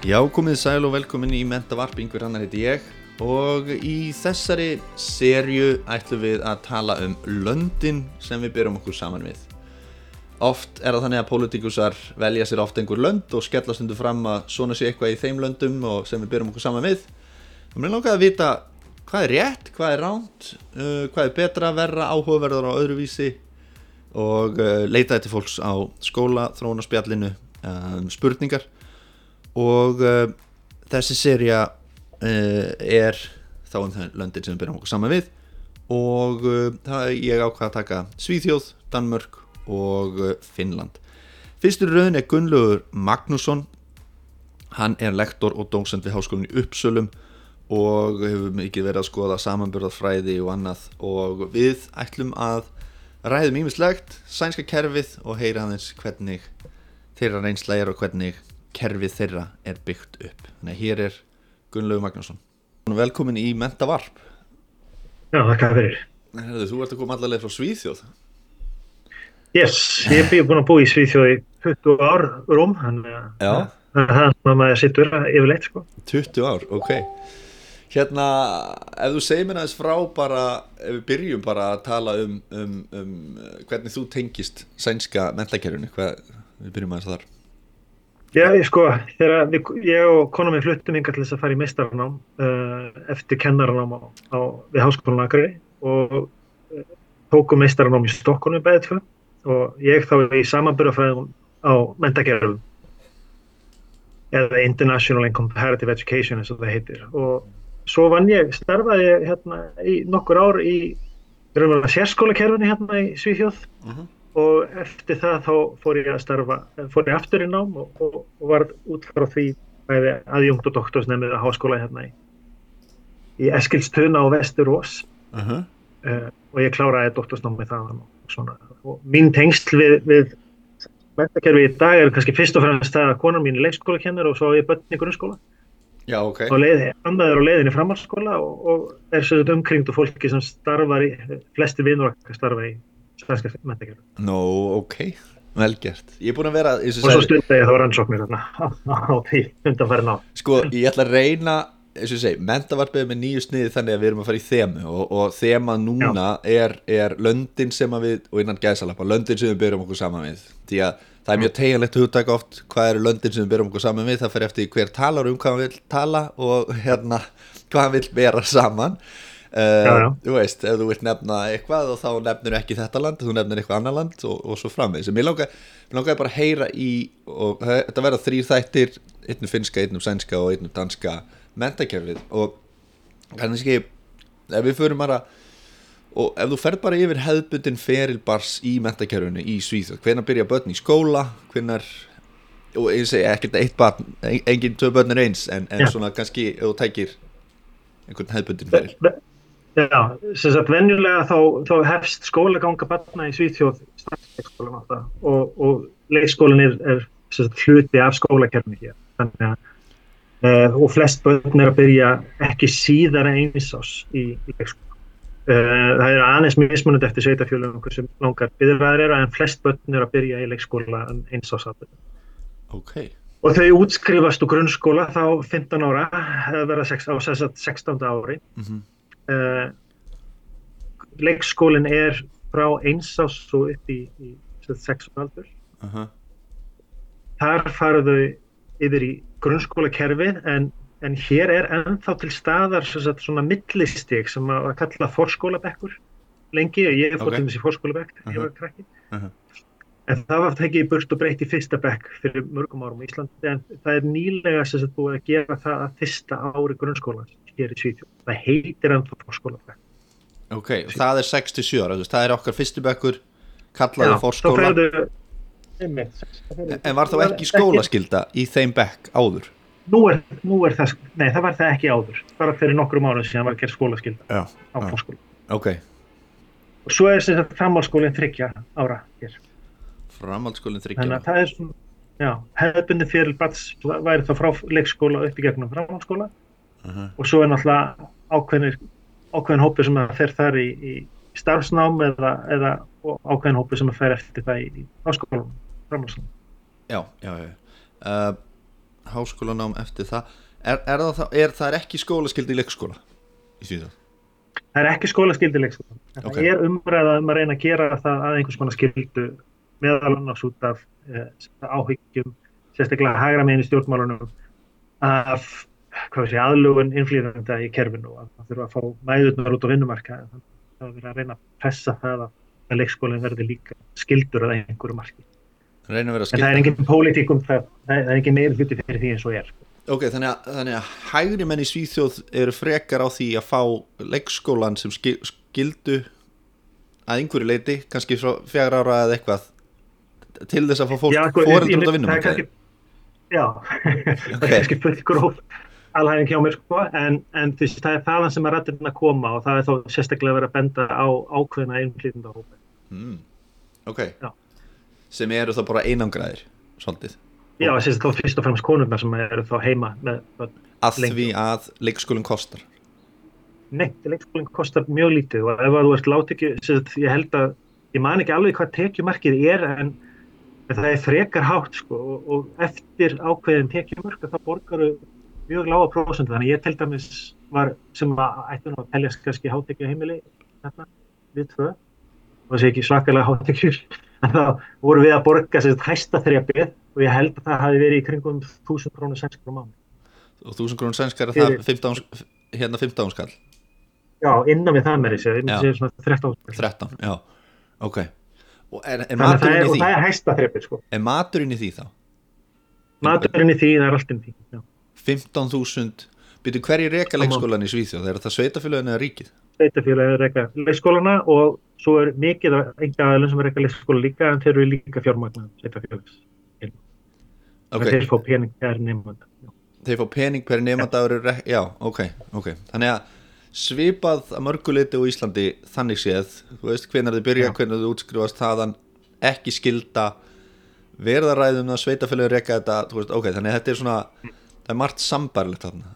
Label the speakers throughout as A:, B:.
A: Já, komið sæl og velkomin í Mentavarp, Ingvar Hannar heiti ég og í þessari seríu ætlum við að tala löndin sem við berum okkur saman við. Oft það þannig að pólitíkusar velja sér oft einhver lönd og skella stundum fram að svona sé eitthvað í þeim löndum og sem við berum okkur saman við. Og mér langaði að vita hvað rétt, hvað ránt, hvað betra, verra, áhugaverðara og öðruvísi og leitaði til fólks á skóla, þróunarspjallinu, spurningar. Og þessi sería þá það löndin sem við berum okkur saman við og ég ákvað að taka Svíþjóð, Danmörk og Finnland. Fyrstur í röðin Gunnlaugur Magnússon. Hann lektor og dósent við Háskólann í Uppsölum og hefur mikið verið að skoða samanburðarfræði og annað og við ætlum að ræðum ýmislegt, sænska kerfið og heyra aðeins hvernig þeirra reynsla og hvernig kerfið þeirra byggt upp. Þannig að hér Gunnlaugur Magnússon. Velkomin í Mentavarp.
B: Já, þakka fyrir.
A: Þú ert að koma alla leið frá Svíþjóð.
B: Yes, ég búin að búa í Svíþjóð í 20 ár rúm, þannig að það sem maður situr yfirleitt, sko.
A: 20 ár, ok. Hérna, ef þú segir mér aðeins frá bara, ef við byrjum bara að tala hvernig þú tengist sænska menntakerfinu, við byrjum aðeins þar.
B: Já, sko, þegar ég og kona mín fluttum hingað til þess að fara í meistaranám eftir kennaranám við Háskólann á Akureyri og tókum meistaranám í Stokkhólmi bæði tvö og ég þá í samanburðarfræðum á menntakerfum eða International and Comparative Education eins og það heitir og svo starfaði ég hérna í nokkur ár í sérskólakerfinu hérna í Svíþjóð og eftir það þá fór ég aftur í nám og varð út frá því bæði aðjúnkt og doktorsnemið á háskóla hérna í Eskilstuna og Vesturós og ég kláraði doktorsnámið þaðan og svona. Og mín tengsl við menntakerfi í dag kannski fyrst og fremst það að konan mín leikskólakennari og svo ég börn í grunnskóla.
A: Já, ok.
B: Og annaður á leiðinni framhaldsskóla og sem þetta umkringd og fólki sem starfar flesti vinur okkar starfa í sænska menntakerfi.
A: Nó, ok. Vel gert. Ég búin að vera
B: og svo stundaði ég þá rannsóknir þarna á því undanfarin ár.
A: Sko, ég ætla að reyna eins og ég segi, Mentavarpið með 9 sniði þannig að við erum að fara í þemu og þema núna löndin sem við, og innan gæsalappa, löndin sem við berum okkur saman við. Því að það mjög teygjanlegt hugtak oft, hvað löndin sem við berum okkur saman við, það fer eftir hver talar hvað hann vill tala og hvað hann vill bera saman. Þú veist, ef þú vilt nefna eitthvað og þá nefnir ekki þetta land, þú nefnir eitthvað annar land og svo framvegis. Mér langaði bara að heyra í, og þetta verða 3 þættir, einn finnska, einn sænska og einn danska menntakerfið og kannski ef við förum bara og ef þú ferð bara yfir hefðbundin feril bars í menntakerfinu í Svíþjóð, hvenær byrja börn í skóla, hvenær, og ég segi ekkert eitt barn, engin 2 börn eins en svona kannski ef þú tækir einhvern hefðbundin feril.
B: Já, sem sagt venjulega þá hefst skólaganga barna í Svíþjóð leikskólan alltaf og leikskólinn sem sagt hluti af skólakerfinu hér. Þannig að og flest börn að byrja ekki síðar en 1 árs í leikskóla. Það aðeins mismunandi eftir sveitarfélögum hversu langar biðraðir en flest börn að byrja í leikskóla en 1 árs aldri.
A: Okay.
B: Og þau útskrifast úr grunnskóla þá 15 ára, verða á 16. ári. Leikskólinn frá 1 árs og upp í 6 aldur. Þar fara þau yfir í grunnskólakerfið en hér ennþá til staðar svona millistig sem að kalla forskólabekkur lengi og ég fór til þessi forskólabekk þegar ég var krakki. En það var tekið í burt og breytt í 1. bekk fyrir mörgum árum í Íslandi en það nýlega sem sagt búið að gera það að 1. ári grunnskólans hér í Svíþjóð. Það heitir ennþá forskólabekk.
A: Ok, og það 6-7 ára, það okkar 1. bekkur kallaði forskóla. En var þá ekki skólaskylda í þeim bekk áður?
B: Nú það, nei það var það ekki áður, bara fyrir nokkrum árum síðan var gerð skólaskylda á forskóla.
A: Ok.
B: Og svo sem sagt framhaldsskólinn 3 ára hér.
A: Framhaldsskólinn 3 ára.
B: Þannig að það svona, hefðbundin feril barns væri þá frá leikskóla upp í gegnum framhaldsskóla og svo náttúrulega ákveðin hópur sem að fer þar í starfsnám eða ákveðin hópur sem að fer eftir það í háskólanum. Já.
A: háskólanám eftir það það er ekki skólaskyldi í leikskóla í Svíþjóð?
B: Það er ekki skólaskyldi leikskóla.
A: Okay.
B: Það er umræða að reyna að gera það að einhvers konar skyldu meðal annars út af áhyggjum, sérstaklega hægra megin í stjórnmálunum af aðlögun innflytjenda í kerfinu og að það þurfa að fá mæðurnar út á vinnumarkaði. Það er verið að reyna að pressa það að leikskólinn verði líka skyldur að einhverju marki. En það er engin pólitík það er engin meiri hluti fyrir því eins og er.
A: Ok, þannig að hægri menn í Svíþjóð eru frekar á því að fá leikskólan sem skyldu að einhverju leiti, kannski frá 4 ára eða eitthvað, til þess að fá fólk foreldrar út á vinnumarkaði.
B: Já, það er kannski fullgróf alhæfing hjá mér, en það er þaðan sem að raddirinn að koma og það er þá sérstaklega verið að benda á ákveðna innflytjendahópa.
A: Ok, já. Sem eru þá bara einangraðir, svolítið.
B: Já, þá fyrst og fremst konurnar sem eru þá heima með
A: því að leikskólinn kostar.
B: Nei, leikskólinn kostar mjög lítið og ef þú ert lágtekju, ég man ekki alveg hvað tekjumarkið er en það er frekar hátt og eftir ákveðin tekjumörk þá borgaru mjög lága prósentu, þannig ég til dæmis var sem ætti að teljast kannski hátekju heimili við 2 og það sé ekki svakalega hátekjur en þá vorum við að borga hæsta þrepið og ég held að það hafi verið í kringum 1.000 krónur sænskar á mánuði.
A: Og 1.000 krónur sænskar er það 15 skall?
B: Já, innan við það meiri sér, svona 13 skall.
A: 13, já, ok. Og er
B: maturinn í því? Og það er hæsta þrepið,
A: Er maturinn í því þá?
B: Maturinn í því, það er allt inn í því, já.
A: 15.000, byrju hverju reka leikskólan í Svíþjóð? Er það sveitafélögin eða ríkið? Sveitafélögin
B: reka leikskólana og svo er mikið einkaaðilum sem reka leikskóla líka en þeir eru líka fjármagnaðir sveitafélags. Okay. Þeir fá pening per nemanda.
A: Þeir fá pening per nemanda, já, ok. Þannig að svipað að mörguleiti á Íslandi þannig séð, þú veist hvenær þið byrja, hvenær þið útskrifast þaðan, ekki skylda, verðaræðum að sveitafélögin reka þetta, þú veist, ok, þannig að þetta er svona, það er margt sambærilegt þarna.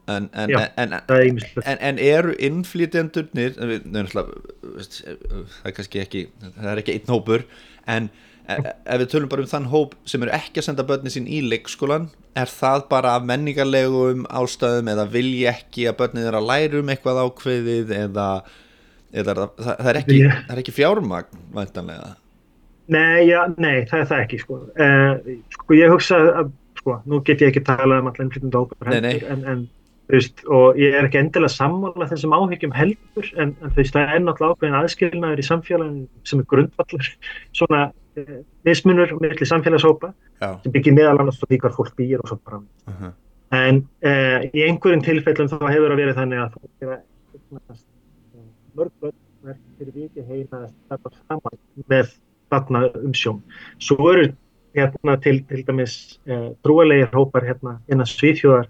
A: En eru innflytjendurnir, það er kannski ekki, það er ekki einn hópur, en ef við tölum bara þann hóp sem eru ekki að senda börnin sín í leikskólan, er það bara af menningarlegum ástæðum eða vilji ekki að börnin þeirra læra eitthvað ákveðið eða það er ekki fjármagn væntanlega?
B: Nei, það er það ekki ég hugsa að nú get ég ekki talað allan innflytjendahópar en og ég er ekki endilega sammála þessum áhyggjum heldur en það er náttúrulega ákveðin aðskilnaður í samfélaginu sem er grundvallur svona mismunur milli samfélagshópa sem byggir meðal annars því hvar fólk býr og svo bara en í einhverjum tilfellum þá hefur það verið þannig að fólk er að mörg börn fyrir vikið heima að starfa saman með þarna umsjón. Svo eru til dæmis trúarlegir hópar innan Svíþjóðar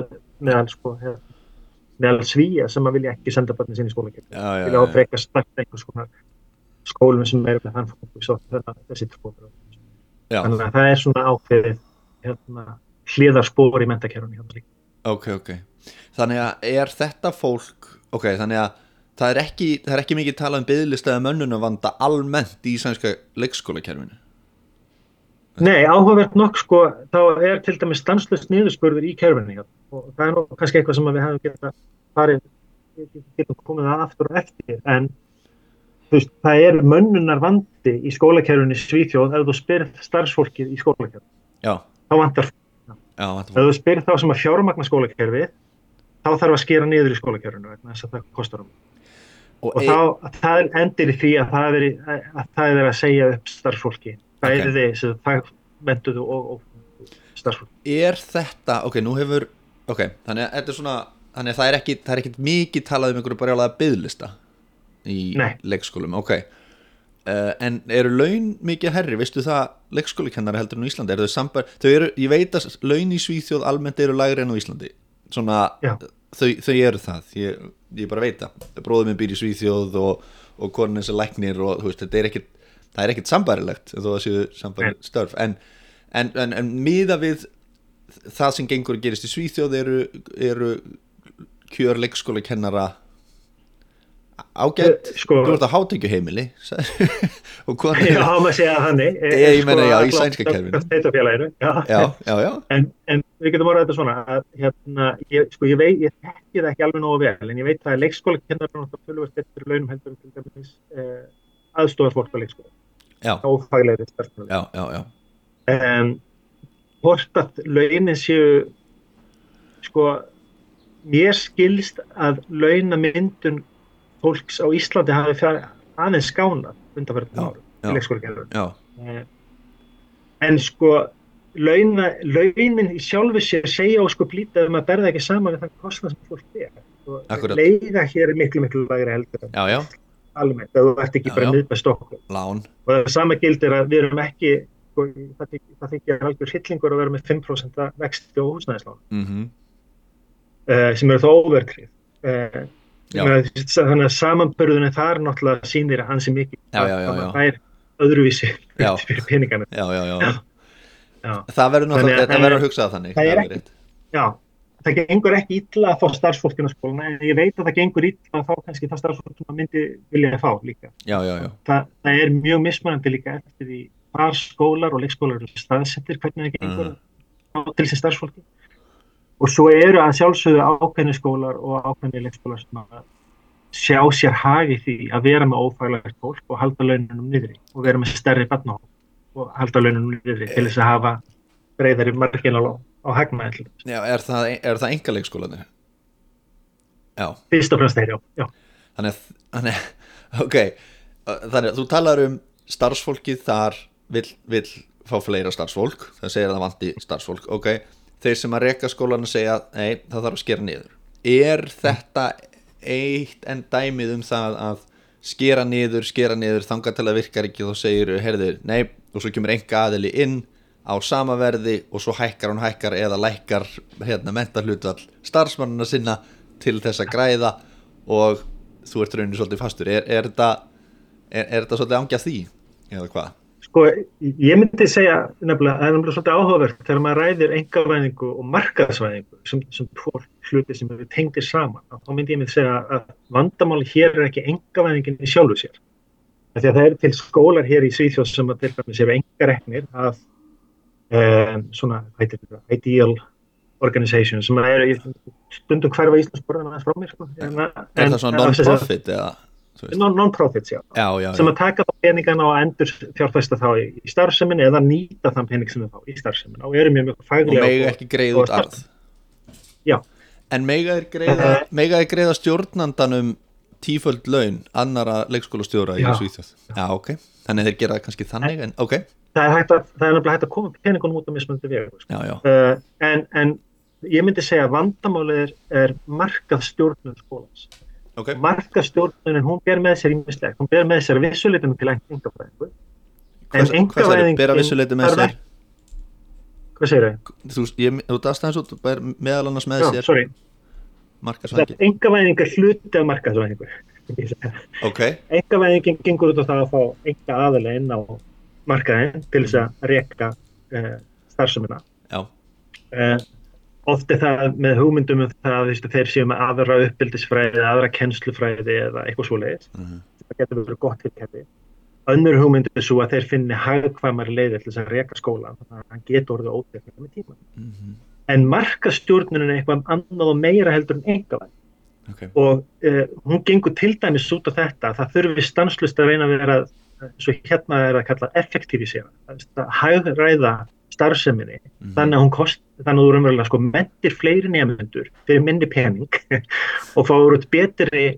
B: meðal Svía sem að vilja ekki senda börnin sín í skólakerfi. Vilja hafa frekar starta einhvers konar skólum sem eru með þann fókus og þessi trúar. Þannig að það er svona ákveðið hliðarspor í menntakerfinu.
A: Ok. Þannig að er þetta fólk, þannig að það er ekki mikið talað biðlista eða mönnunarvanda almennt í sænska leikskólakerfinu?
B: Nei, áhugavert nokk þá er til dæmis stanslaust niðurskurður í kerfinu og það er nú kannski eitthvað sem við hefum getum komið að aftur og eftir en það er mönnunarvandi í skólakerfinu í Svíþjóð ef þú spyrð starfsfólkið í skólakerfinu. Þá vantar ef þú spyrð þá sem að fjármagna skólakerfið þá þarf að skera niður í skólakerfinu vegna þess að það kostar og það endir í því að það er verið að segja upp starfsfólki bæði það mentuðu og starfsfólki. Er þetta, nú hefur þannig að þetta er svona þannig að það er ekkit mikið talað einhverju brjálaða biðlista í leikskólum, en eru laun mikið herri, veistu það leikskólakennari heldur en á Íslandi, eru þau ég veit að laun í Svíþjóð almennt eru lægri en á Íslandi, svona þau eru það, ég bara veit það bróðir minn býr í Svíþjóð og konan eins og læknir og þú veist, það er ekkit sambærilegt þó það séu sambærilegt störf en miða við það sem gengur að gerist í Svíþjóð eru kjör leikskólakennara
A: ágætt,
B: Sko-
A: þú ert á hátekjuheimili og hvað
B: Já, maður segja þannig.
A: Ég meina, já, í sænska kerfinu.
B: Sveitarfélaginu,
A: já.
B: En við getum orðað þetta svona að ég þekki það ekki alveg nógu vel, en ég veit að leikskólakennarar náttúrulega töluvert betri launum heldur en til dæmis aðstoðarfólk á leikskóla.
A: Já.
B: Ófaglegri starfsmönnum.
A: Já.
B: Hvort að launin séu, sko, mér skilst að launamyndun fólks á Íslandi hafi aðeins skánað undanfarandi árum í leikskólakennarum.
A: Já.
B: En sko, launin í sjálfu sér segja og sko lítið að berða ekki saman við þann kostnað sem fólk ber.
A: Akkurat.
B: Leiga hér er miklu lægri heldur en
A: Já.
B: almennt, að þú ert ekki bara miðbæ Stokkhólms.
A: Lán.
B: Og það sama gildir að við erum ekki, sko, það þykir algjör hryllingur að vera með 5% vexti og húsnæðislán, sem eru þó óverðtryggð. Þannig að samanburðunni þar náttúrulega sýnir að hann sé mikið það er öðruvísi fyrir peningana.
A: Já. Það verður náttúrulega, þetta verður að hugsa þannig.
B: Það gengur ekki illa að fá starfsfólkinn á skólana, en ég veit að það gengur illa að fá kannski það starfsfólk sem maður myndi vilja að fá líka.
A: Já.
B: Það er mjög mismunandi líka eftir því hvar skólar og leikskólar eru staðsettir, hvernig það gengur til þessi starfsfólki. Og svo eru að sjálfsögðu ákveðni skólar og ákveðni leikskólar sem að sjá sér hag í því að vera með ófaglært fólk og halda laununum niðri og vera með stærri barnahóp og halda laununum niðri til þess að hafa breiðari margin á hagnaði.
A: Já, er það einkaleikskólarnir? Já.
B: Fyrst og fremst þeir, já.
A: Þannig, ok, þannig að þú talar starfsfólkið þar vill fá fleira starfsfólk, það segir að það vanti starfsfólk, ok. Þeir sem að reka skólan að segja, nei, það þarf að skera niður. Er þetta eitt en dæmið það að skera niður, þangað til að virkar ekki og þá segir, heyrðir, nei, og svo kemur enga aðili inn á sama verði og svo hækkar eða lækkar menntahlutfall starfsmannina sinna til þess að græða og þú ert rauninni svolítið fastur. Er þetta svolítið ángjað því, eða hvað?
B: Sko, ég myndi segja nefnilega, það er nefnilega svolítið áhugavert þegar maður ræðir einkavæðingu og markaðsvæðingu sem tvo hluti sem við tengdir saman. Þá myndi ég segja að vandamáli hér er ekki einkavæðingin í sjálfu sér. Því að það eru til skólar hér í Svíþjóð sem að til dæmis eru einkareknir af svona, ideal organization sem eru stundum hverfa Íslandsborðan aðeins frá mér. Sko.
A: Er það svona non-profit eða?
B: Non-profits, já. Sem að taka þá peningana og endur fjárfesta þá í starfseminni eða nýta þann pening sem þá í starfseminni og eru mjög faglega.
A: Og mega ekki greiða út arð.
B: Já.
A: En mega er greiða stjórnandanum tíföld laun annara leikskólastjóra í Svíþjóð. Já, ok. Þannig þeir gera kannski þannig, en ok.
B: Það er nefnilega hægt að koma peningunum út á mismunandi vegu. Sko.
A: Já.
B: En ég myndi segja að vandamálið er markaðsstjórnun skólans.
A: Okay.
B: Markaðsstjórnunin, hún ber með sér ýmislegt, hún ber með sér vissuleitum til einkavæðingu.
A: Hvað segir, bera vissuleitum með sér?
B: Hvað segir þau?
A: Þú dast aðeins út, ber meðal annars með sér markaðsvæðingu.
B: Einkavæðing er hluti af markaðsvæðingu.
A: Okay.
B: Einkavæðingin gengur út á það að fá enga aðila inn á markaðinn til þess að reka starfsemina.
A: Já.
B: Oft er það með hugmyndum það að þeir séu með aðra uppeldisfræði, aðra kennslufræði eða eitthvað svoleiðis. Það getur verið gott tilkæði. Önnur hugmynd er svo að þeir finni hagkvæmari leiðir til þess að reka skólann, þannig að hann getur orðið óteknilega með tíma. En markaðsstjórnunin er eitthvað annað og meira heldur en einkavæðing.
A: Okay.
B: Og hún gengur til dæmis út á þetta, það þurfi stanslaust að reyna að vera, svo hérna er að kalla effektivisera, að hagræða starfseminni, þannig að þú raunverulega sko mentir fleiri nemendur fyrir minni pening og fáur út betri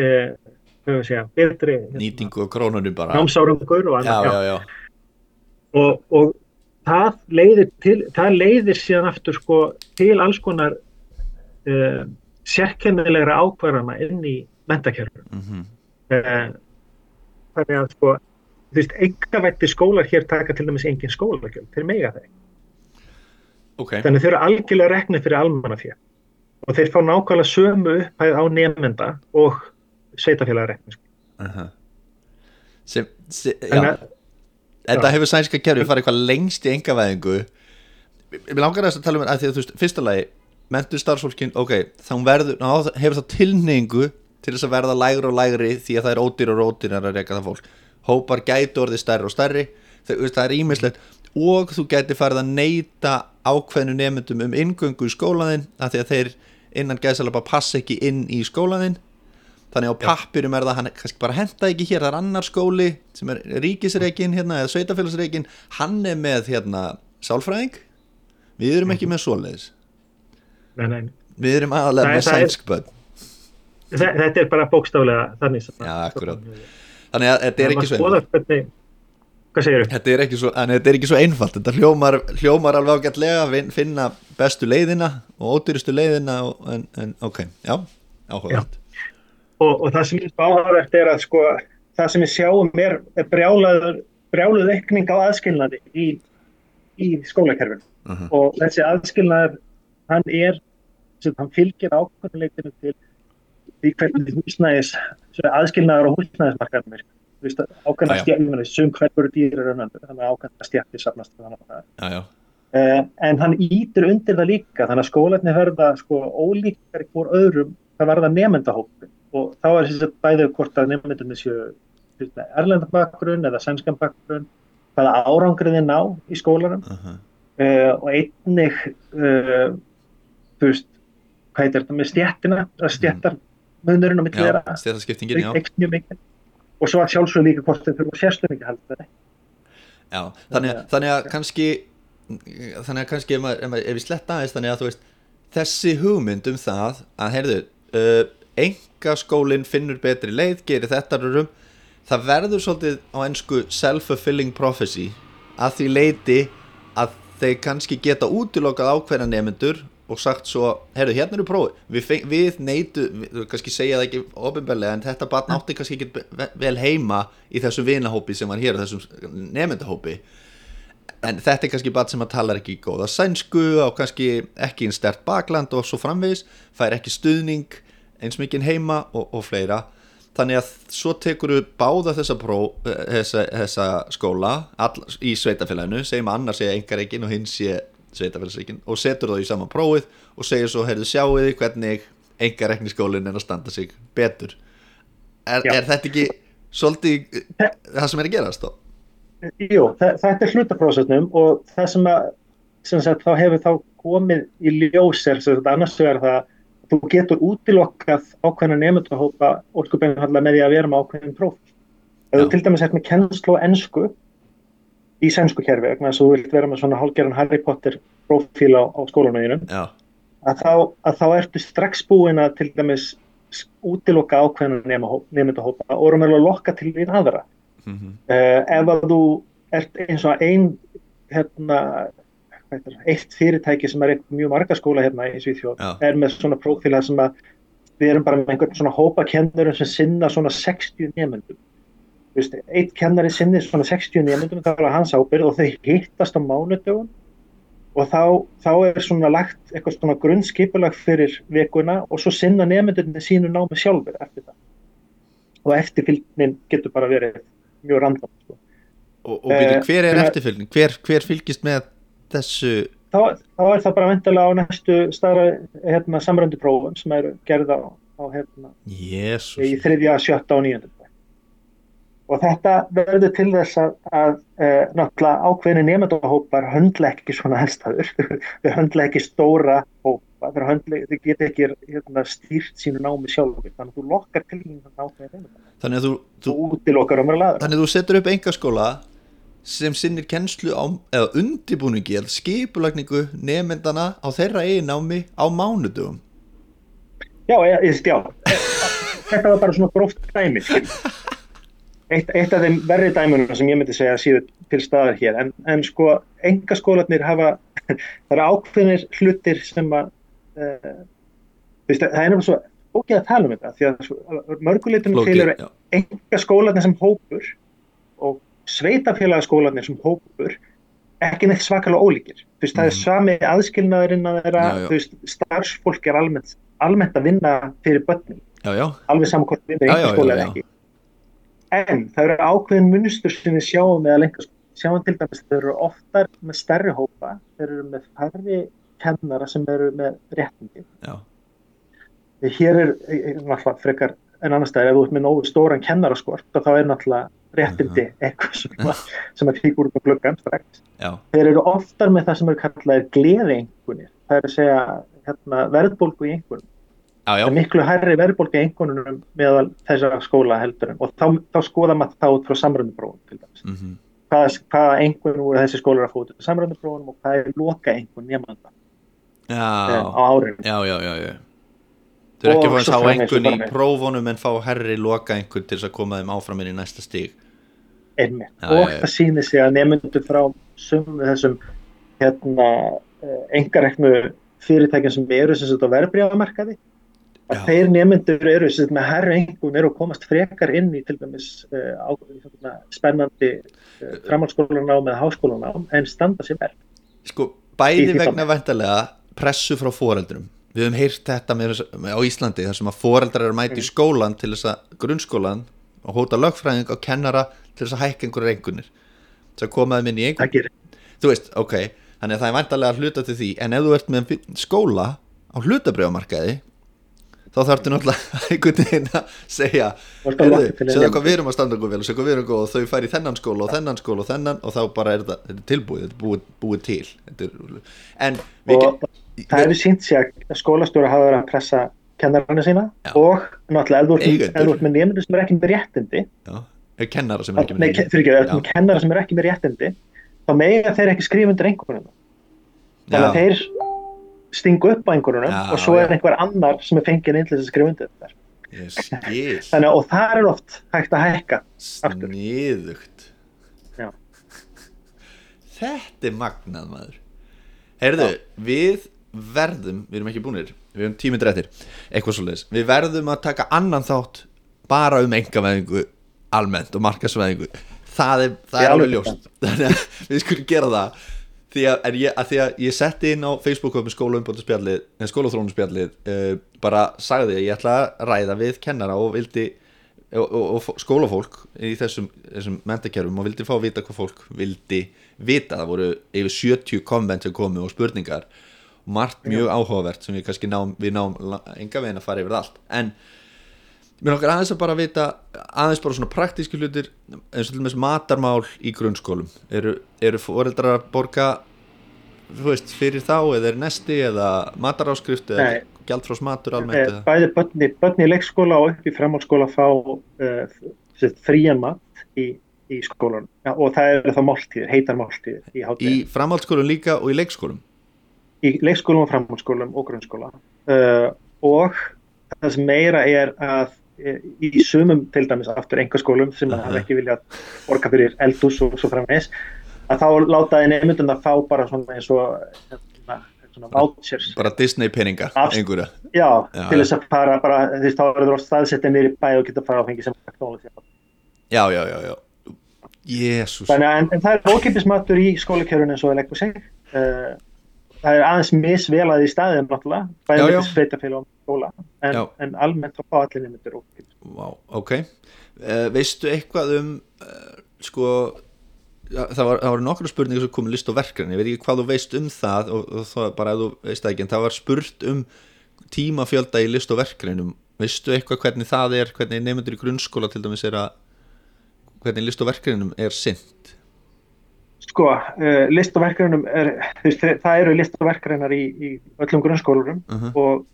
A: nýtingu og krónunum bara
B: námsárangur og annað.
A: Já.
B: Og það leiðir síðan aftur sko til alls konar sérkennilegra ákvarðana inn í menntakerfinu. Þannig að sko þú veist, einkavæddir skólar hér taka til dæmis engin skólagjöld, þeir mega það ekki.
A: Okay.
B: Þannig þeir eru algjörlega reknir fyrir almannafé og þeir fá nákvæmlega sömu upphæð á nemenda og sveitarfélagareknir.
A: Þetta hefur sænska kerfið farið eitthvað lengst í einkavæðingu. Mér langar að tala að því að þú veist, fyrsta lagi, menntuð starfsfólkin, ok, þá hefur það tilhneigingu til þess að verða lægri og lægri því að það er ódýrar og ódýrar að reka það fólk. Hópar gætu orðið stærri og stærri, það er ýmislegt, og þú gæti farið að neita ákveðnu nemendum inngöngu í skólaðinn af því að þeir innan gæsalappa passa ekki inn í skólaðinn. Þannig á pappirum það, hann kannski bara henta ekki hér, það er annar skóli sem er ríkisreikin hérna, eða sveitafélagsreikin, hann er með hérna sálfræðing, við erum ekki með svoleiðis.
B: Nei.
A: Við erum aðalega með sænsk börn.
B: Þetta er bara bókstaflega þannig.
A: Já, akkurat. Þannig að þetta er ekki svo
B: einfalt. Hvað segirðu?
A: Þetta er ekki svo einfalt, þetta hljómar alveg ágætlega að finna bestu leiðina og ódýrustu leiðina, en ok, já, áhugavert.
B: Og það sem er áhugavert er að sko, það sem við sjáum er brjáluð aukning á aðskilnaði í skólakerfinu. Og þessi aðskilnaður, hann fylgir ákvörðunleikinu til því hvernig aðskilnaður og húsnæðismarkaðum er. Þú veist, ákveðna stjættir, sum hverfur dýrar þannig að ákveðna stjættir safnast þannig. En hann ýtir undir það líka, þannig að skólarnir verða sko ólíkari hvor öðrum það verða nemendahópin. Og þá er þess að bæði hvort að nemendunni séu erlendan bakgrunn eða sænskan bakgrunn, hvaða árangri þeir ná í skólanum. Og einnig þú veist, hvað heitir þetta með stjættina, stjættarmunurinn á milli þeirra,
A: stjættaskiptingin, já.
B: Mjög mikið. Og svo að sjálfsögðu líka hvort þeir fyrir sérstuðningi halda það.
A: Já, þannig að kannski ef við sletta aðeins, þannig að þú veist, þessi hugmynd það að, heyrðu, einkaskólinn finnur betri leið, gerir þetta það verður svolítið á ensku self-fulfilling prophecy, að því leiti að þeir kannski geta útilokað ákveðna nemendur og sagt svo, heyrðu, hérna eru prófi, við kannski segja það ekki opinberlega, en þetta barn átti kannski ekki vel heima í þessum vinahópi sem var hér, þessum nemendahópi, en þetta er kannski barn sem talar ekki góða sænsku og kannski ekki eins sterkt bakland og svo framvegis, fær ekki stuðning eins mikið heima og fleira. Þannig að svo tekur við báða þessa skóla í sveitafélaginu, segjum að annar sé einkareikin og hinn sé sveitafélagsreikin, og setur það í sama prófið og segir svo, heyrðu, sjáu þið hvernig einkareikniskólinn er að standa sig betur. Er þetta ekki svolítið það sem er að gerast þá?
B: Jú, þetta er hlutaprósessnum, og það sem sagt, þá hefur þá komið í ljós annars vegar það að þú getur útilokkað ákveðna nemendahópa ósköpunarlega með því að vera með ákveðin prófíl. Ef þú til dæmis með kennslu á ensku í sænsku kerfi, vegna þess að þú vilt vera með svona hálfgerðan Harry Potter prófíl á skólanveginum, að þá ertu strax búin að til dæmis útilokka ákveðna nemendahópa og erum að lokka til við aðra. Ef að þú ert eins og eitt fyrirtæki sem er mjög marga skóla hérna í Svíþjóð, er með svona prófíla sem að við erum bara með einhvern svona hópa kennurum sem sinna svona 60 nemendum. Þú veist, einn kennari sinnir svona 60 nemendum, það var hans ábyrgð, og þau hittast á mánudögum, og þá er svona lagt eitthvað svona grunnskipulag fyrir vikuna, og svo sinna nemendunni sínu námi sjálfur eftir það. Og eftirfylgnin getur bara verið mjög random.
A: Og byrju, hver er eftirfylgnin? Hver fylgist með þessu?
B: Þá er það bara væntanlega á næstu stærra samræmdu prófum sem eru gerð á í 3., 7. og 9. Og þetta verður til þess að náttúrulega ákveðni nemendahópar höndla ekki svona aðstæður, þau höndla ekki stóra hópa, þau geta ekki stýrt sínu námi sjálfur, þannig að þú lokkar til ákveðni nemendahópa.
A: Þannig að þú
B: útilokar umræðar.
A: Þannig að þú setur upp einkaskóla sem sinnir kennslu eða undirbúningi eða skipulagningu nemendana á þeirra eigin námi á mánudögum.
B: Já. Þetta var bara svona gróft dæmi. Eitt af þeim verri dæmunum sem ég myndi segja séu til staðar hér, en sko einkaskólarnir það eru ákveðnir hlutir sem að það er nefnilega svo ógeð að tala um þetta, því að mörguleitunum til eru einkaskólarnir sem hópur og sveitafélagaskólarnir sem hópur ekki neitt svakalega ólíkir. Þú veist, það er sami aðskilnaðurinn að þeirra, þú veist, starfsfólk er almennt að vinna fyrir börnin, alveg saman hvort vinna einkaskóla eða ekki. En það eru ákveðin munstur sem við sjáum með einkaskóla. Sjáum til dæmis þeir eru oftar með stærri hópa, þeir eru með færri kennara sem eru með réttindi. Hér er náttúrulega frekar en annars staðar ef þú ert með nógu stóran kennaraskort þá náttúrulega réttindi eitthvað sem að fíkur út á gluggann strax. Þeir eru oftar með það sem eru kallaðir gleðieinkunnir, það er að segja verðbólgu í einkunnum. Það er miklu hærri verðbólgu í einkunnum meðal þessara skóla heldur en, og þá skoða maður það út frá samræmduprófum til dæmis. Hvaða einkunn voru þessi skólar að fá út af samræmduprófunum og hvað er loka einkunn nemanda á árinu.
A: Já. Þau eru ekki að fá einkunn í prófunum en fá herri loka einkunn til þess að koma þeim áfram inn í næsta stig.
B: Einmitt. Og það sýnir sig að nemendur frá þessum einkareknu fyrirtækjum sem eru sem sagt á verðbréfamarkaði, að þeir nemendur eru sem sagt með herri einkunn eru að komast frekar inn í til dæmis spennandi framhaldsskólanám eða háskólanám en standa sér vel.
A: Sko, bæði vegna væntanlega pressu frá foreldrum. Við höfum heyrt þetta á Íslandi þar sem að foreldrar eru mæti í skólan til þess að grunnskólan og hóta lögfræðing og kennara til þess að hækka einhverjar einkunnir. Þess að koma þeim inn í einhvern. Þú veist, ok, þannig að það er væntanlega hluta til því, en ef þú ert með skóla á hlutabréfamarkaði þá þarftu náttúrulega einhvern veginn að segja segja hvað við erum að standa okkur vel og segja hvað við erum góð og þau færi í þennan skóla og þennan skóla og þennan og þá bara þetta er tilbúið, þetta er búið til en
B: það hefur sýnt sig að skólastjórar hafa verið að pressa kennarana sína og náttúrulega ef þú ert með nemendur sem er ekki með réttindi
A: kennara sem er ekki með réttindi
B: kennara sem er ekki með réttindi þá mega þeir ekki skrifa undir einhvernum þannig að þeir stingu upp á einhvernum og svo er einhver annar sem er fengið inn til þess að skrifa undir þetta þannig og það er oft hægt að hækka
A: sniðugt þetta er magnað maður heyrðu, við erum ekki búnir við erum 10 mínútur eftir, eitthvað svoleiðis við verðum að taka annan þátt bara einkavæðingu almennt og markaðsvæðingu það er alveg ljóst þannig að við skulum gera það því að ég setti inn á Facebook með skólaþróunarspjallið bara sagði að ég ætla að ræða við kennara og vildi og skólafólk í þessum menntakerfum og vildi fá að vita hvað fólk vildi vita, það voru yfir 70 komment sem komu og spurningar og margt mjög áhugavert sem við kannski náum enga veginn að fara yfir allt en mér nokkar aðeins að bara vita aðeins bara svona praktíski hlutir eins og til dæmis matarmál í grunnskólum eru foreldrar að borga þú veist, fyrir þá eða er nesti eða mataráskrift eða gjaldfrjáls matur almennt
B: bæði börn í leikskóla og upp í framhaldsskóla fá frían mat í skólanum og það eru þá máltíðir, heitar máltíðir í hádeginu.
A: Í framhaldsskólum líka og í leikskólum?
B: Í leikskólum og framhaldsskólum og grunnskóla og það sem meira er að í sumum til dæmis aftur einkaskólum sem hafa ekki viljað borga fyrir eldhús og svo framvegis að þá látaði nemendum að fá bara svona eins og svona vouchers
A: bara Disney peninga einhverja
B: til þess að fara bara því þá eru það staðsettir niður í bæ og geta fara að fengi sem knóla
A: já Jesús
B: þannig en það er ókeypis matur í skólakerfinu eins og það leggur sig það er aðeins misvelað í staðin náttúrulega bæði með sveitarfélag og skóla en almennt þá fá allir nemendur ókeypis
A: ok veistu eitthvað sko það voru nokkru spurningar sem komu list og verkefni, ég veit ekki hvað þú veist það og það bara ef þú veist það ekki en það var spurt tímafjölda í list og verkefnum, veistu eitthvað hvernig það er, hvernig nemendur í grunnskóla til dæmis hvernig list og verkefnum sinnt?
B: Sko, list og verkefnum það eru list og verkefnar í öllum grunnskólunum og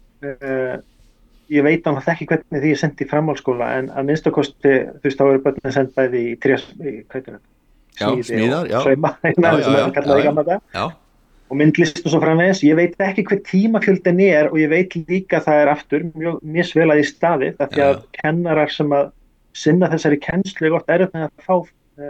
B: ég veit náttúrulega ekki hvernig því sendt í framhaldsskóla en að minnstakosti þá eru börnin sendt bæði í
A: smíðar,
B: sauma sem er kallaði gamla dag og myndlist og svo framvegis ég veit ekki hver tímafjöldin og ég veit líka það er aftur mjög misvelað í staðið af því að kennarar sem að sinna þessari kennslu gott með að fá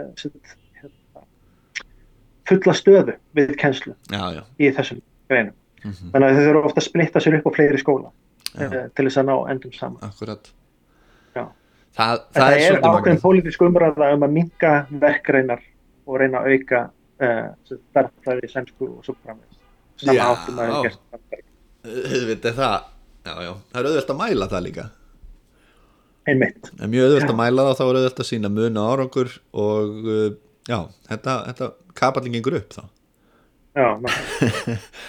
B: fulla stöðu við kennslu í þessum greinum þannig að þau þurfa ofta að splitta sér upp á fleiri skóla til þess að ná endum saman
A: akkurat
B: það er ákveðin pólitísk umræða að minnka verkreinar og reyna að auka verkfræði, sænsku og svo framvegis sama áttum að það
A: gert það er auðvelt að mæla það líka
B: einmitt
A: mjög auðvelt að mæla það og þá er auðvelt að sýna mun og árangur og þetta kapallin gengur upp þá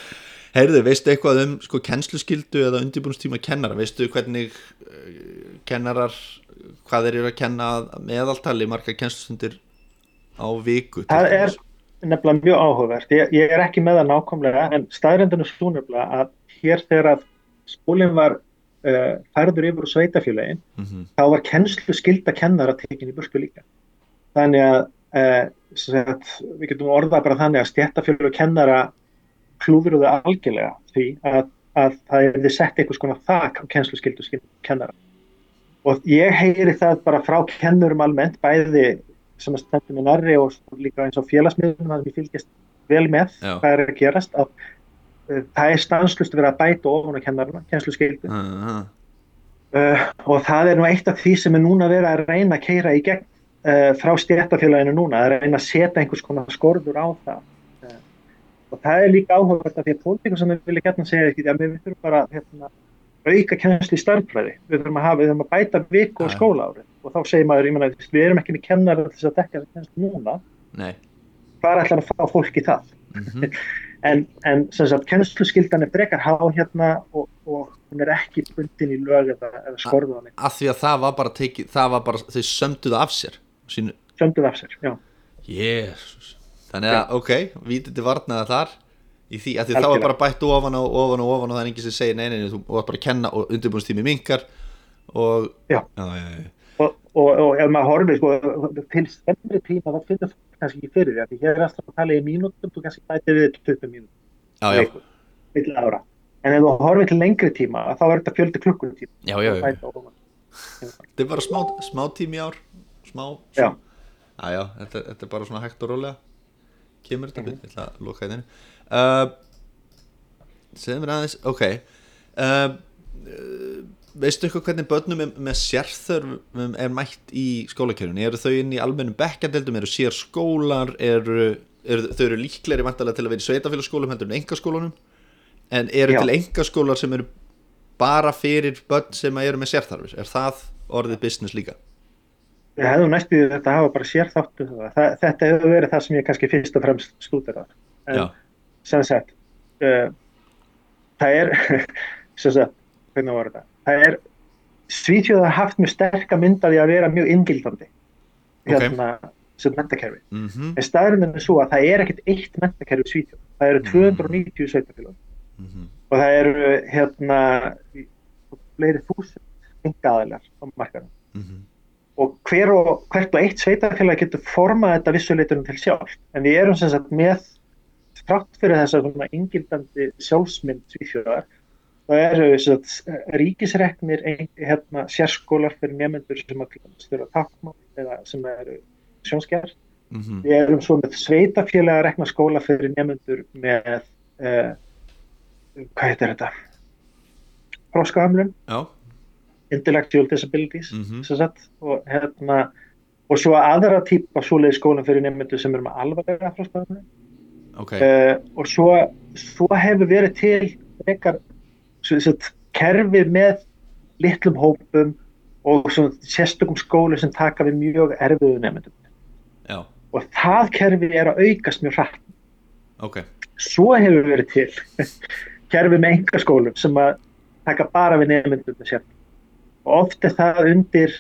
A: heyrðu, veistu eitthvað sko kennsluskyldu eða undirbúningstíma kennara, veistu hvernig kennarar, hvað þeir eru að kenna meðaltali margar kennslustundir á viku?
B: Það er nefnilega mjög áhugavert. Ég er ekki með það nákvæmlega, en staðreyndin er svo nefnilega að hér þegar að skólinn var færður yfir úr sveitarfélögin, þá var kennsluskylda kennara tekin í burtu líka. Þannig að við getum orðað bara þannig að stéttarfélög kennara klúðruðu algjörlega því að það er sett einhvers konar þak á kennsluskyldu kennara. Og ég heyri það bara frá kennurum almennt, bæði sem að stendur með nærri og líka eins og félagsmiðlum þannig að ég fylgist vel með hvað er að gerast, að það er stanslaust verið að bæta ofan á kennarana, kennsluskyldu. Og það er nú eitt af því sem er núna verið að reyna að keyra í gegn frá stéttarfélaginu núna, að reyna að setja einhvers konar skorður á það. Og það er líka áhugavert að því að pólitíkur sem við vilja gætna segja ekki, að við þurfum bara auka kennslu í stærðfræði, við þurfum að bæta viku og skólaárið, og þá segir maður, ég meina, við erum ekki með kennara til þess að dekka þessa kennslu núna. Nei. Hvað ætlar að fá fólk í það? En sem sagt, kennsluskyldan er frekar há hérna og hún er ekki bundin í lög eða skorðu á neitt.
A: Af því að það var bara tekið, þau sömduðu af sér.
B: Sömduðu af sér, já.
A: Jésus. Þannig að, ok, vítandi varnaða þar í því, að því þá er bara bætt ofan og það er enginn sem segir, nei, þú var bara að kenna og undirbúinstími minkar og... Já.
B: Og ef maður horfir, sko, til skemmri tíma, þá finnur það kannski ekki fyrir því, að því hér er alltaf að tala í mínútum, þú kannski bæti við 20 mínútum, milli ára. En ef þú horfir til lengri tíma, þá er þetta fjöldi klukkutíma.
A: Já. Þetta er bara smá tími í ár,
B: Já.
A: Þetta er bara svona hægt og rólega. Kemur þetta við, ég ætla að loka þetta. Segðu mér aðeins, ok. Veistu eitthvað hvernig börnum með sérþörfum er mætt í skólakerfinu? Eru þau inn í almennum bekkjardeildum, eru sér skólar, þau eru líklegri væntanlega til að vera í sveitarfélagsskólum heldur en einkaskólunum, en eru til einkaskólar sem eru bara fyrir börn sem eru með sérþarfir? Er það orðið business líka?
B: Ég hefði næstu þetta hafa bara sérþáttu þetta hefur verið það sem ég kannski fyrst og fremst stúderar. En sem sagt, það er sem sagt, hvernig var þetta? Það er Svíþjóð haft mjög sterka mynd af því að vera mjög inngildandi sem menntakerfi. En staðurinn er svo að það er ekkert eitt menntakerfi í Svíþjóð. Það eru 290 sveitarfélög og það eru fleiri þúsund einkaaðilar á markaðnum. Og hvert og eitt sveitarfélag getur formað þetta vissuleitunum til sjálf. En við erum sem sagt með þrátt fyrir þessa inngildandi sjálfsmynd Svíþjóðar. Það eru ríkisreknir sérskólar fyrir nemendur sem að stjóra táknmál eða sem eru sjónskerð. Við erum svo með sveitarfélaga rekna skóla fyrir nemendur með hvað heitir þetta? Þroskahömlun. Intellectual disabilities sem sagt, og svo aðra típa svoleiðis skóla fyrir nemendur sem eru með alvarlega þroskahömlun. Og svo hefur verið til frekar kerfi með litlum hópum og sérstökum skólu sem taka við mjög erfiðu nemendum. Og það kerfi er að aukast mjög hratt. Svo hefur verið til kerfi með einkaskólum sem að taka bara við nemendum með sér. Og oft er það undir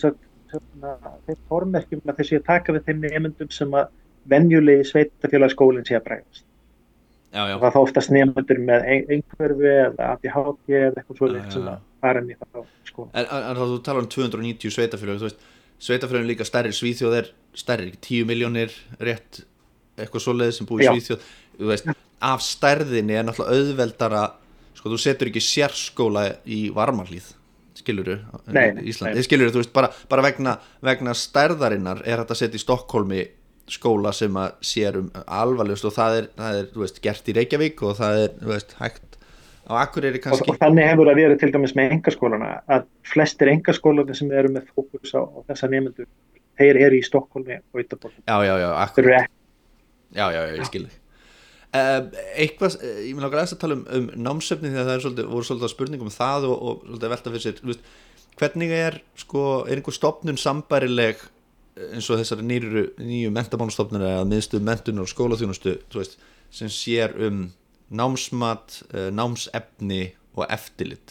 B: þeim formerkjum að þessi að taka við þeim nemendum sem að venjulegi sveitarfélagsskólinn sé að bregðast. Það þá oftast nemendur með einhverfi eða ADHD eða eitthvað svoleiðis sem að fara inn í það á skóla.
A: En þá þú talar 290 sveitarfélög, þú veist, sveitarfélögin líka stærri, Svíþjóð er stærri, 10 milljónir rétt, eitthvað svoleiðis sem búi í Svíþjóð. Þú veist, af stærðinni er náttúrulega auðveldara, sko, þú setur ekki sérskóla í Varmahlíð, skilurðu, í Íslandi. Skilurðu, þú veist, bara vegna stærðarinnar er þetta að setja í Stokkhólmi skóla sem að sér alvarlegust og það er þú veist, gert í Reykjavík og það er, þú veist, hægt á Akureyri kannski.
B: Og þannig hefur það verið til dæmis með einkaskólana að flestir einkaskólarnir sem eru með fókus á þessa nemendur, þeir eru í Stokkhólmi og Göteborg.
A: Akkurat. Ég skil þig. Eitthvað, ég vil náttúrulega að tala um námsefni því að það voru svolítið spurningum um það og svolítið að velta fyrir sér, þú veist, hvernig er einhver stofnun sambærileg eins og þessari nýju menntamálastofnun eða miðstöð menntunar og skólaþjónustu, þú veist, sem sér námsmat, námsefni og eftirlit.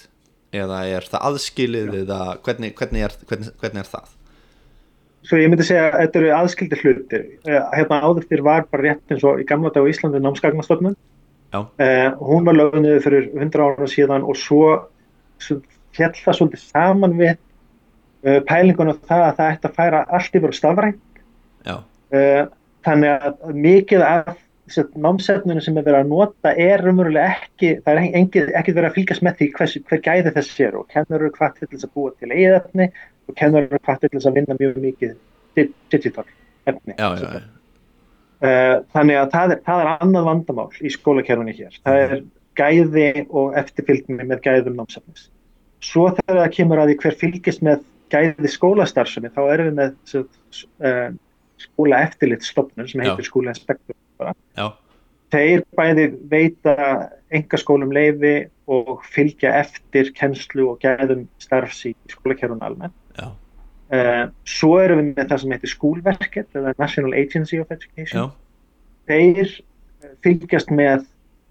A: eða er það aðskilið eða hvernig er það?
B: Svo ég myndi segja að þetta eru aðskildir hlutir. Hérna áður fyrir var bara rétt eins og í gamla dag á Íslandi námsgagnastofnun. Hún var lögð niður fyrir 100 ára síðan og svo féll það svolítið saman við pælingun á það að það ætti að færa allt yfir á stafrænt. Þannig að mikið af námsefninu sem er verið að nota er raunverulega ekki, það er ekki verið að fylgjast með því hver gæði þess og kennarar eru hvattir til þess að búa til eigið efni og kennarar eru hvattir til þess að vinna mjög mikið digital efni. Þannig að það er annað vandamál í skólakerfinu hér. Það er gæði og eftirfylgni með gæðum námsefnis. Svo þegar það kemur að því hver fylgist með gæði skólastarfsemi, þá erum við með skólaeftirlitsstofnun sem heitir skólainspektor. Þeir bæði veita einkaskólum leyfi og fylgja eftir kennslu og gæðum starfs í skólakerfinu almennt. Svo erum við með það sem heitir skúlverket eða National Agency of Education. Þeir fylgjast með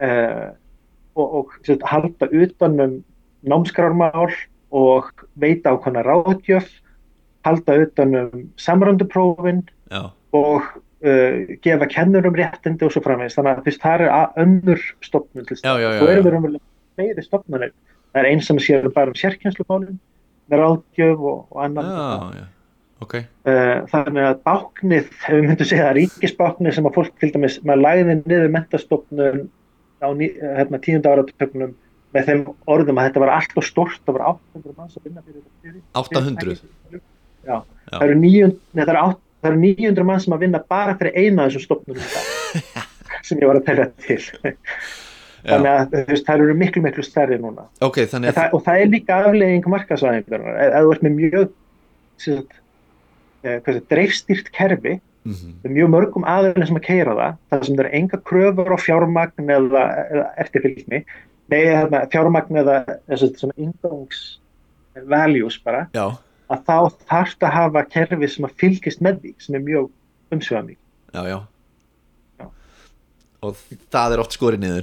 B: og halda utan námskrármál og veita ákveðna ráðgjöf, halda utan samræmduprófin og gefa kennurum réttindi og svo framvegis. Þannig að það er önnur stofnun til stað. Svo erum við raunverulega fleiri stofnunir. Það er einn sem sér bara sérkennslumálin með ráðgjöf og annan. Þannig að báknið, ef við myndum segja ríkisbáknið sem að fólk til dæmis, maður lagði niður menntastofnun á 10. áratugnum með þeim orðum að þetta var allt og stórt, það var 800 manns að vinna fyrir þetta.
A: 800?
B: Já, það eru 900 mann sem að vinna bara fyrir eina af þessum stofnunum í dag, sem ég var að telja til. Þannig að það eru miklu stærri núna. Og það er líka afleiðing markaðsvæðingar. Ef þú ert með mjög dreifstýrt kerfi, með mjög mörgum aðeilum sem að keyra það sem það eru enga kröfur á fjármagn eða eftirfylgni, fjármagn eða inngangs values bara, að þá þarfst að hafa kerfi sem að fylgist með því, sem er mjög umsvifamikið.
A: Og það er oft skorið niður.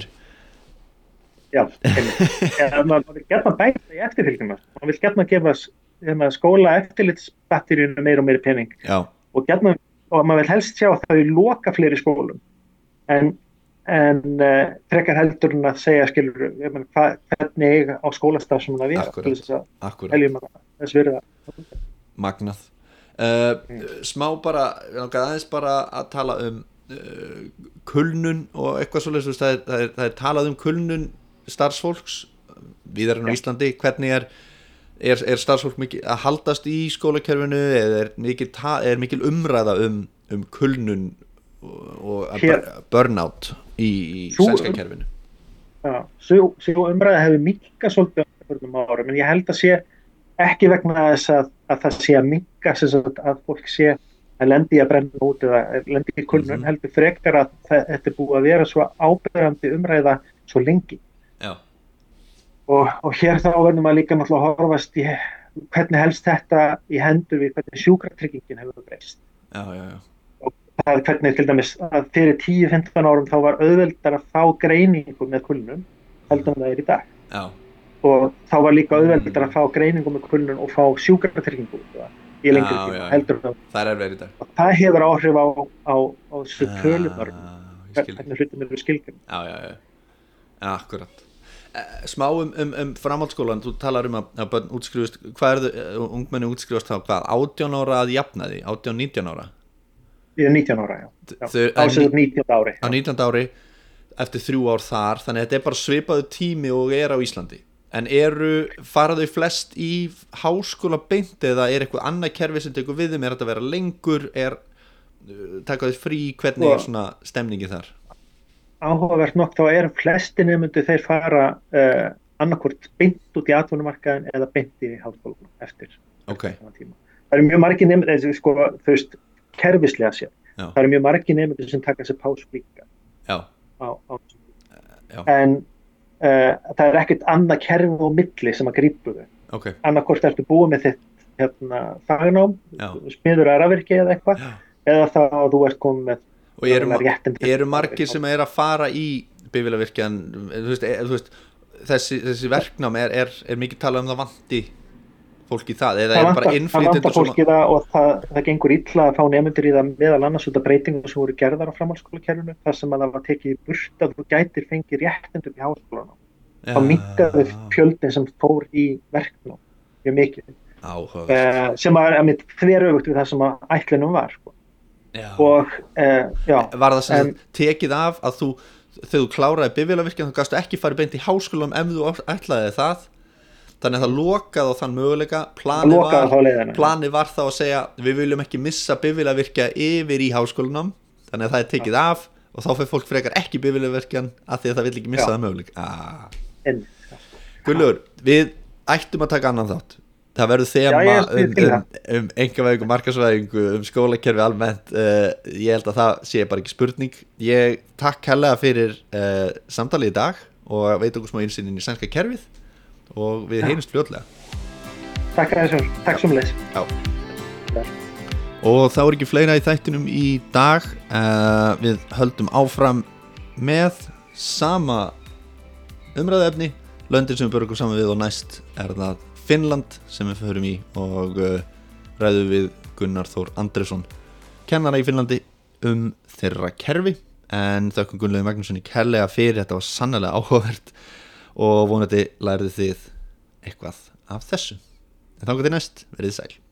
B: Maður vil gjarna bæta í eftirfylgjuna. Maður vil gjarna gefa skóla eftirlitsbatteríunum meira og meira pening. Og maður vil helst sjá að þau loka fleiri skólum. En frekar heldur en að segja hvernig á skólastarfsemi að vera til þess að heljum þess virða.
A: Magnað. Smá bara, aðeins bara að tala kulnun og eitthvað svoleiðis, það er talað kulnun starfsfólks víðar en á Íslandi. Hvernig er starfsfólk mikið að haldast í skólakerfinu, eða er mikil umræða kulnun og burnout í sænska kerfinu?
B: Svo umræða hefur minnkað svolítið á undanförnum árum, en ég held að sé ekki vegna þess að það sé að minnka, að fólk sé að lendi að brenna út eða lendi í kulnun, heldur frekar að þetta er búið að vera svo áberandi umræða svo lengi. Og hér þá verðum maður líka náttúrulega að horfast í hvernig helst þetta í hendur við hvernig sjúkratryggingin hefur breyst. Og það er hvernig til dæmis að fyrir 10-15 árum þá var auðveldar að fá greiningu með kulnun heldur en það er í dag. Og þá var líka auðveldar að fá greiningu með kulnun og fá sjúkratryggingu í lengri tíma heldur en
A: það er erfitt í dag.
B: Og það hefur áhrif á þessu tölunar hvernig hlutum eru skilgjörn.
A: Akkurat. Smá framhaldsskólan, þú talar að börn útskrifast, ungmenni útskrifast þá hvað, 18 ára að jafnaði, 18-19 ára?
B: Ég er 19 ára, á 19 ári.
A: Á 19 ári, eftir 3 ár þar, þannig að þetta er bara svipaðu tími og er á Íslandi. En fara þau flest í háskóla beint, eða er eitthvað annað kerfi sem tekur við þeim, er þetta að vera lengur, taka þau frí, hvernig er svona stemningi þar?
B: Áhugavert nokk þá flesti nemendur þeir fara annarkvort beint út í atvinnumarkaðinn eða beint í háskólanum eftir tíma. Það eru mjög margir nemendur, kerfislega sér. Það eru mjög margir nemendur sem taka sér pásu líka. En það er ekkert annað kerfi og milli sem að grípa þau. Annarkvort ertu búið með þitt fagnám, smiður að rafvirki eða eitthvað, eða þá að þú ert komið með. Og eru margir sem að fara í bifvélavirkjan, þú veist,
A: þessi verknám er mikið talað það vanti fólki það eða
C: Það
A: er bara
C: vantar
A: innflytjendur
C: fólki það og það gengur illa að fá nemendur í það meðal annars út af breytingum sem voru gerðar á framhaldsskólakerfinu þar sem að það var tekið í burt að þú gætir fengið réttindum í háskólanum. Þá minnkaði fjöldin sem fór í verknám mjög mikið. Sem að þveröfugt við það sem að ætlunum var sko. Og
A: var það sem tekið af að þegar þú kláraði bifvélavirkjun þá gastu ekki farið beint í háskólanum ef þú ætlaði það, þannig að það lokaði á þann möguleika. Planið var þá að segja við viljum ekki missa bifvélavirkja yfir í háskólanum, þannig að það er tekið af og þá fyrir fólk frekar ekki bifvélavirkjan af því að það vill ekki missa það möguleika. Gunnlaugur, við ættum að taka annan þátt. Það verður þema einkavæðingu, markaðsvæðingu, skólakerfi almennt. Ég held að það sé bara ekki spurning. Ég takk kærlega fyrir samtalið í dag og veit okkur smá innsýn inn í sænska kerfið og við heyrumst fljótlega.
C: Takk aðeins, takk sömuleiðis.
A: Og þá er ekki fleira í þættinum í dag. Við höldum áfram með sama umræðuefni, löndin sem við börum okkur saman við og næst er það Finnland sem við förum í og ræðum við Gunnar Þór Andrésson, kennara í Finnlandi þeirra kerfi, en þökkum Gunnlaugi Magnússoni kærlega fyrir, þetta var sannarlega áhugavert og vonandi lærið þið eitthvað af þessu. En þangað til næst, verið sæl.